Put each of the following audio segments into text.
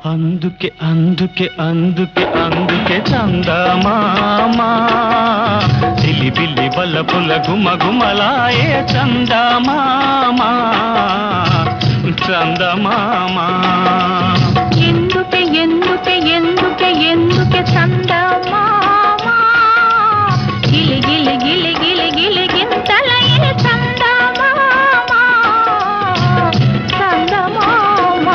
అందుకే అందుకే అందుకే అందుకే చందమామా చిలిబిలి బల్లపుల గుమగుమలాయే చందమామా చందమామా ఎందుకే ఎందుకే ఎందుకే ఎందుకే చందమామా గిలి గిలి గిలి గిలి గిలి గింతలయే చందమామా చందమామా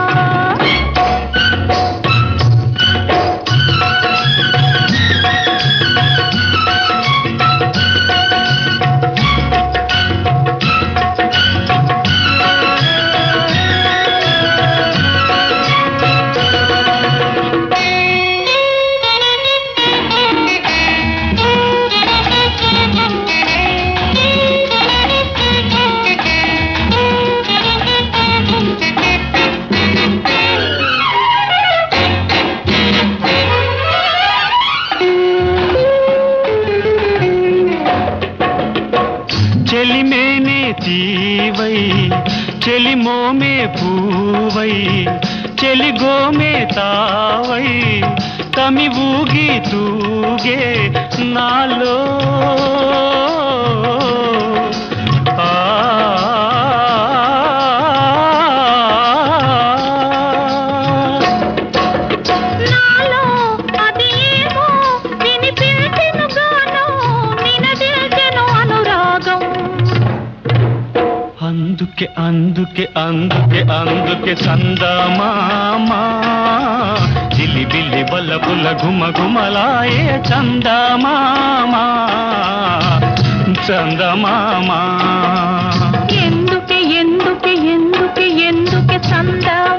చెలిమేనే తీవై చెలిమోమే పూవై చెలిగోమే తావై తమి ఊగి తూగే నాలో అందుకే అందుకే అందుకే అందుకే చందమామా చిలిబిలి బల్లపుల గుమగుమలాయే చందమామా చందమామా ఎందుకే ఎందుకే ఎందుకే ఎందుకే చందమామా